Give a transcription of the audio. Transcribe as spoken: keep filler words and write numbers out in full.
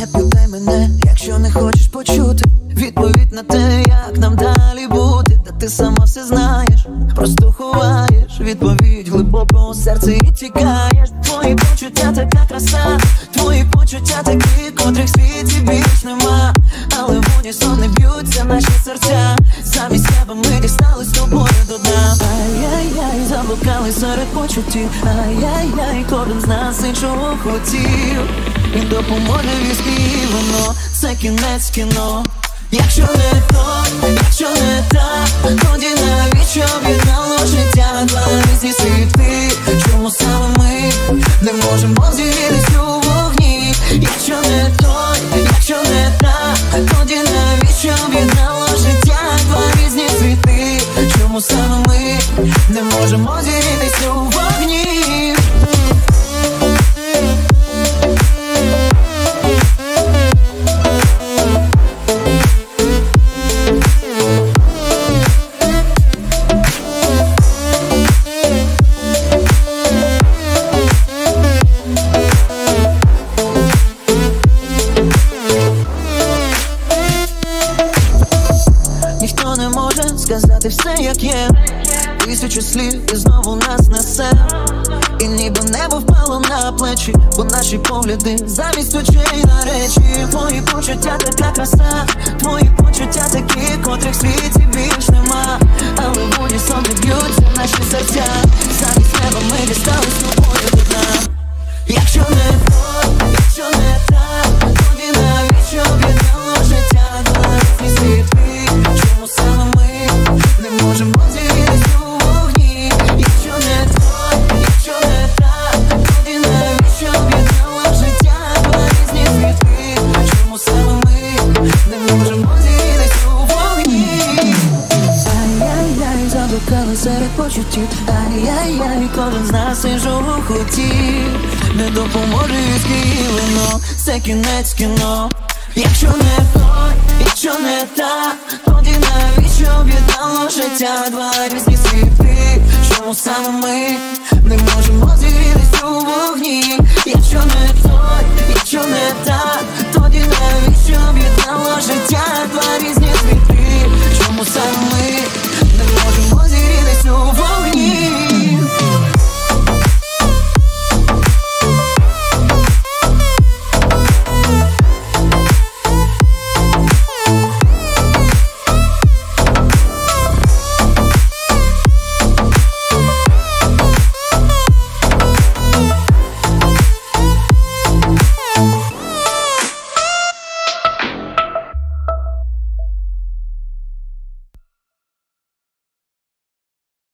Не питай мене, якщо не хочеш почути відповідь на те, як нам далі бути. Та ти сама все знаєш, просто ховаєш відповідь глибоко у серці і тікаєш. Твої почуття така краса, твої почуття такі, котрих в світі більш нема. Але в унісон не б'ються наші серця. Замість тебе ми дістались з тобою до дна. Ай-яй-яй, заблукали серед почуттів. Ай-яй-яй, кожен з нас іншого хотів. І допоможе віскі і воно, це кінець кіно. Якщо не то, якщо не так, тоді навіщо об'єднало життя два різні світи? Чому саме ми не можемо зігрітись у вогні? Якщо не то, якщо не так, тоді навіщо об'єднало життя два різні світи? Чому саме ми не можемо зігрітись у вогні? Сказати все як є, тисячу слів і знову нас несе. І ніби небо впало на плечі, бо наші погляди замість очей на речі. Твої почуття така краса, твої почуття такі, котрих в світі більш нема. Але в унісон не б'ються наші серця. Замість неба ми дістались з тобою до дна. Якщо не то, якщо не так, тоді навіщо об'єднало життя два різні світи? Чому саме ми не можемо зігрітись у вогні? Якщо не то, якщо не так, тоді навіщо об'єднало життя два різні світи? Чому саме ми не можемо зігрітись у вогні? Ай-яй-яй, заблукали серед почуттів. Ай-яй-яй, кожен з нас іншого хотів. Не допоможе віскі і вино, це кінець кіно. Якщо не то, якщо не так, тоді навіщо об'єднало життя два різні світи? Чому саме ми не можемо зігрітись у вогні? Якщо не то,